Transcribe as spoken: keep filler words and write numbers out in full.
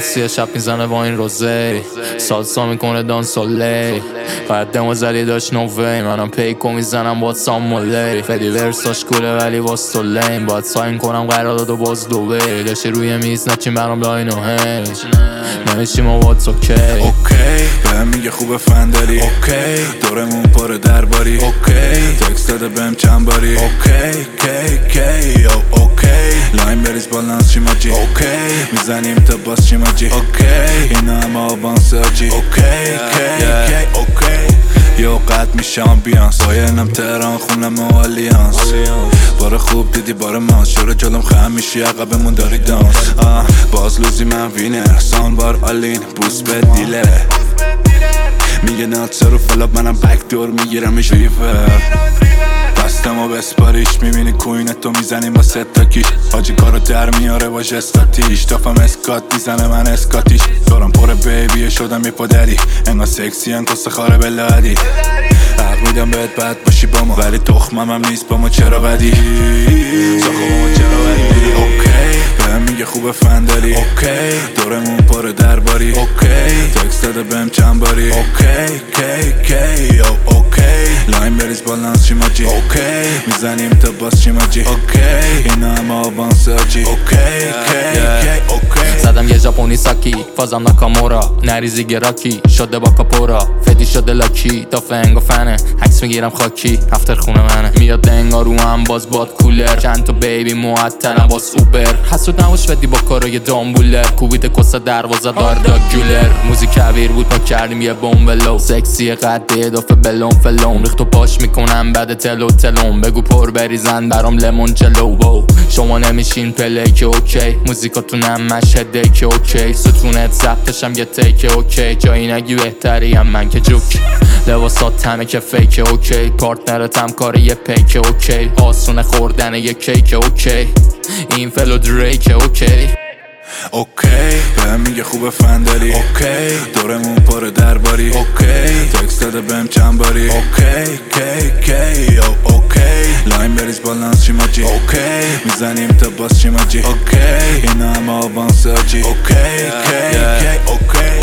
تاکسی شب میزنه با این روزه سالسا میکنه دان سولی قدم و زلی داشت نووی منم پیکو میزنم با سامولی فدی ورساش کوله ولی باز تو لین باید ساین کنم قرارداد و باز دوبه داشتی روی میز نچین برام لاین و هیج نمیشیم و واتس اوکی اوکی بهم میگه خوب فن داری اوکی دورمون پر درباری اوکی تکست داده بهم چند باری اوکی کی کی او اوکی لاین بریز بالانس چی ماجی اوکی میزنیم تا باز چی ماجی اوکی اینا همه آوانس آجی اوکی کی کی اوکی یو قد میشه آمبیانس باینم تهران خونم و آلیانس بار خوب دیدی بار ماست شروع جلوم خم میشی عقبمون داری دانس باز لوزی من وینر سان بار آلین بوس به دیلره میگه ناتسر و فلاب منم بک دور میگیرمش ریفر بستم و بسپاریش میبینی کوینتو میزنیم با ستا کیش حاجی کارو در میاره با جستاتیش تافم اسکات میزنه من اسکاتیش دورم پر بیبیه شدم یه پادری انگا سکسی ان کس خاره بلادی حق میدم بهت بد باشی با ما ولی تخمم هم نیست با ما چرا بدی ساخو با ما چرا بدی اوکی بهم میگه خوب فن داری اوکی دورمون پر درباری اوکی تکست داده بهم چند باری اوکی کی کی او اوکی لاین بریز بالانس چی ماجی اوکی میزنیم تا باز چی ماجی اوکی اینا همه آوانس آجی اوکی کی کی اوکی زدم یه ژاپنی ساکی فازم ناکامورا نریزی گراکی شده با کاپورا فدی شده لاکی تا فنگ و فنه عکس میگیرم خاکی رفتر خونه منه میاد دنگا رو هم باز باد کولر چند تا بیبی معطلم با سوپر حسود نباش فدی با کارای دامبولر کوبیت کسا دروازه دار دا گولر موزیک کبیر بود ما کردیم یه بومبلو سکسی قد اضافه بلوم فلوم ریختو پاش میکنم بعد تلو تلوم بگو پر بریزن برام لیمون جلو بو شما نمیشین پلی که اوکی موزیکاتونم مشهده که اوکی ستونت زبطشم یه تیک اوکی جایی نگی بهتریم من که جوک لباسات همه که فیک اوکی پارتنرتم کار یه پیک اوکی آسونه خوردن یه کیک اوکی این فلو دریک اوکی اوکی بهم میگه خوب فن داری اوکی دورمون پر درباری اوکی تکست داده بهم چند باری اوکی کی کی او اوکی لاین بریز بالانس چی ماجی اوکی میزنیم تا باز چی ماجی اوکی اینا همه آوانس آجی اوکی کی کی اوکی